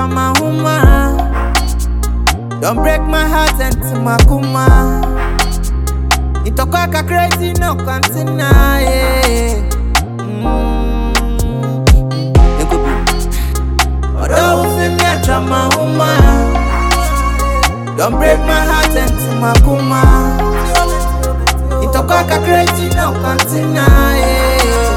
drama woman. Don't break my heart into my kuma. It talk like a crazy no continue. Although we feel me a drama woman. Don't break my heart into my kuma. It talk like a crazy no continue.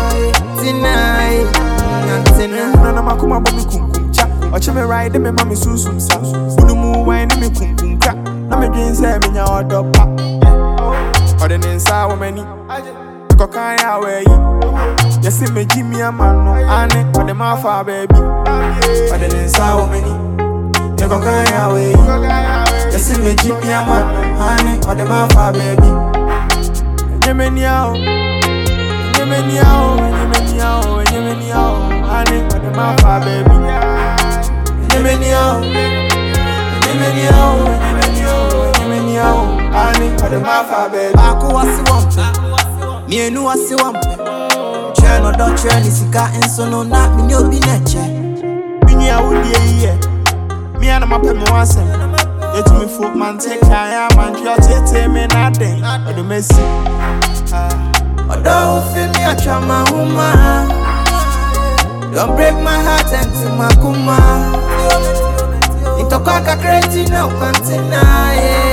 Nana makuma bomi kum kum cha. Watch me ride me mami susum sa. Udumu wine me kum kum crack. Na me dream say me nya odo pa. Ode ne nsa wo mani. Ko kan ya we yi. Yes me Jimmy amano. Ane ode ma fa baby. Ode ne nsa wo mani. Ko kan ya we yi. Yes me Jimmy amano. Ane ode ma fa baby. Nyemeni ao. Nyemeni ao. Nyemeni ao. Nyemeni ao. Ane ode ma fa baby. Nyemeni ao. Nyemeni ao. Nyemeni ao. Nyemeni ao. Ane ode ma fa baby. Aku wasi wampe, mienu wasi wampe. Cheno do cheni sika insono na mini obi neche. Mini a wudi ye. Me and my pen once. Yet me foot man take kaya man tete me nothing. Ode Messi. Although feel me a drama woman. Don't break my heart into my kuma. It talk like a crazy no continue.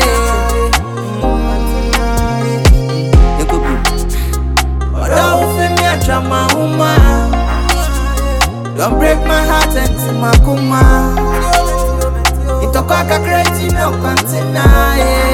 Although feel me a drama woman. Don't break my heart into my kuma. It talk like a crazy no continue.